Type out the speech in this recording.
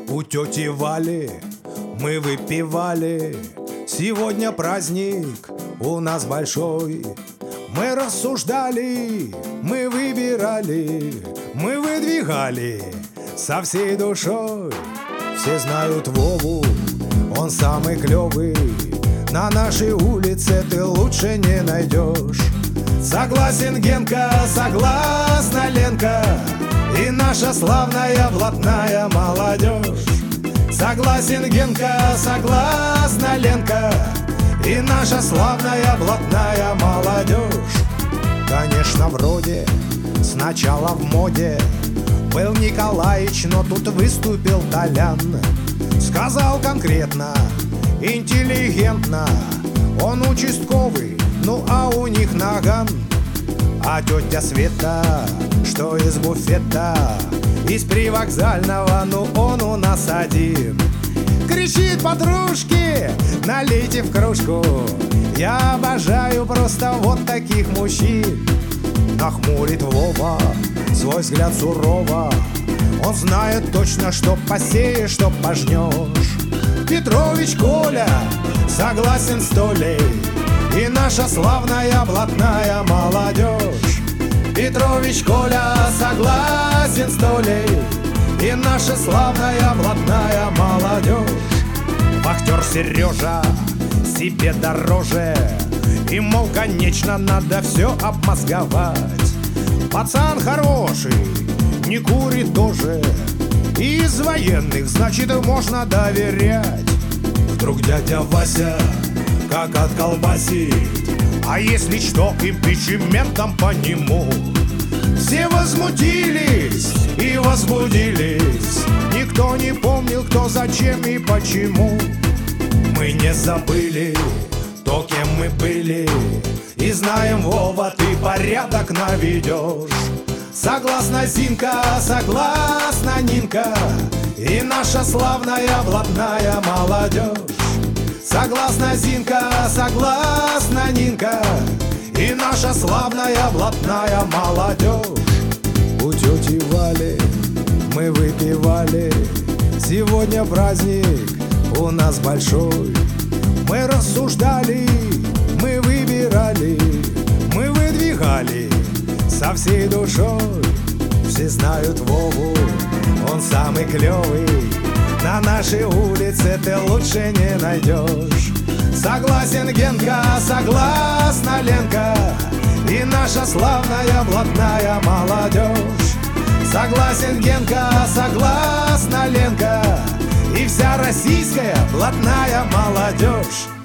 У тети Вали мы выпивали. Сегодня праздник у нас большой. Мы рассуждали, мы выбирали, мы выдвигали со всей душой. Все знают Вову, он самый клевый. На нашей улице ты лучше не найдешь. Согласен Генка, согласна Ленка и наша славная блатная молодежь. Согласен Генка, согласна Ленка и наша славная блатная молодежь. Конечно, вроде сначала в моде был Николаич, но тут выступил Толян. Сказал конкретно, интеллигентно: он участковый, ну а у них наган. А тетя Света, что из буфета, из привокзального, ну он у нас один. Кричит подружке: налейте в кружку. Я обожаю просто вот таких мужчин. Нахмурит Вова свой взгляд сурово. Он знает точно, что посеешь, что пожнешь. Петрович Коля согласен 100 лей и наша славная блатная молодежь. Петрович Коля согласен 100 лей и наша славная блатная молодежь. Вахтер Сережа себе дороже, и, мол, конечно, надо все обмозговать. Пацан хороший, не курит тоже, и из военных, значит, можно доверять. Вдруг дядя Вася как отколбасит, а если что, импичментом по нему. Все возмутились и возбудились, никто не помнил, кто, зачем и почему. Мы не забыли то, кем мы были, и знаем, Вова, ты порядок наведешь. Согласна Зинка, согласна Нинка и наша славная блатная молодежь. Согласна Зинка, согласна Нинка и наша славная блатная молодежь. У тети Вали мы выпивали. Сегодня праздник у нас большой. Мы рассуждали, мы выбирали, мы выдвигали со всей душой. Все знают Вову, он самый клевый. На нашей улице ты лучше не найдешь. Согласен Генка, согласна Ленка и наша славная блатная молодежь. Согласен Генка, согласна Ленка и вся российская блатная молодежь.